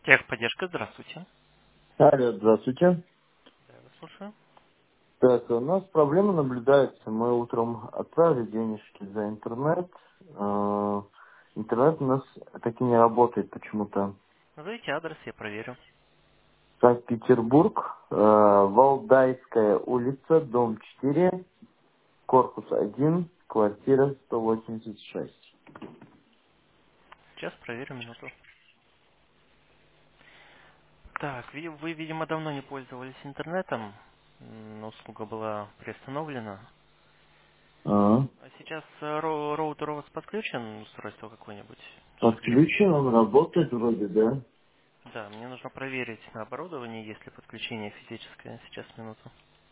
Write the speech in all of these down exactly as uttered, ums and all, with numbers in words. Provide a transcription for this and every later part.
Техподдержка, здравствуйте. Алло, здравствуйте. Да, я вас слушаю. Так, у нас проблема наблюдается. Мы утром отправили денежки за интернет. Э, Интернет у нас таки не работает почему-то. Назовите адрес, я проверю. Санкт-Петербург, э, Валдайская улица, дом четыре, корпус один, квартира сто восемьдесят шесть. Сейчас проверю минуту. Так, ви- вы, видимо, давно не пользовались интернетом. М, Услуга была приостановлена. А, А сейчас э, ро- роутер у вас подключен, устройство какое-нибудь? Чтобы я... подключен, он работает вроде, да? Да, мне нужно проверить на оборудовании, есть ли подключение физическое. Сейчас минуту.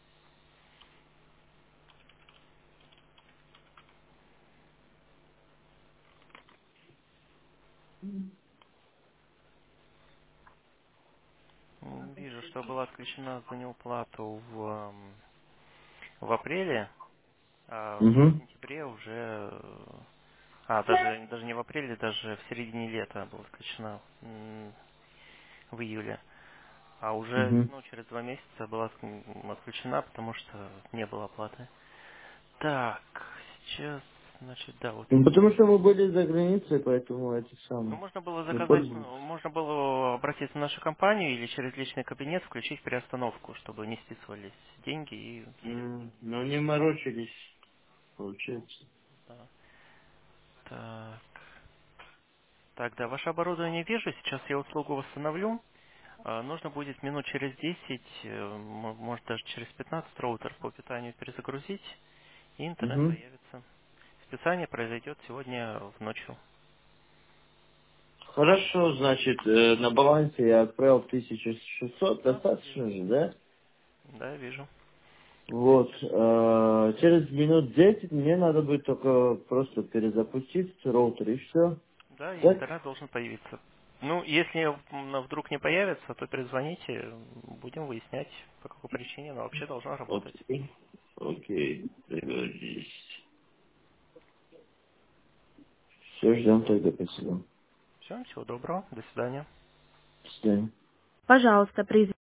М, Вижу, что была отключена за неуплату в, м, в апреле, а в Угу, сентябре уже э, А, даже, даже не в апреле, даже в середине лета была отключена, м, в июле. А уже, угу. ну, через два месяца была м, отключена, потому что не было оплаты. Так, сейчас, значит, да, вот Ну, видите. потому что мы были за границей, поэтому это Ну, самое. можно было Не заказать, пользовались. ну, можно было обратиться в нашу компанию или через личный кабинет включить переостановку, чтобы не списывались деньги и все. М, Ну, не морочились, получается. Да. Так. Так, да, ваше оборудование вижу, сейчас я услугу восстановлю. А, Нужно будет минут через десять, э, м- может даже через пятнадцать роутер по питанию перезагрузить, и интернет Угу. появится. Списание произойдет сегодня в ночью. Хорошо, значит, э, на балансе я отправил тысяча шестьсот, Да, достаточно вижу. же, да? Да, вижу. Вот, э, через минут десять мне надо будет только просто перезапустить роутер и все. Да, и Так? интернет должен появиться. Ну, если м, вдруг не появится, то перезвоните, будем выяснять, по какой причине, но вообще должна работать. Окей. Окей, договорились. Все, ждем тогда, спасибо. Все, всего доброго, до свидания. До свидания. Пожалуйста, при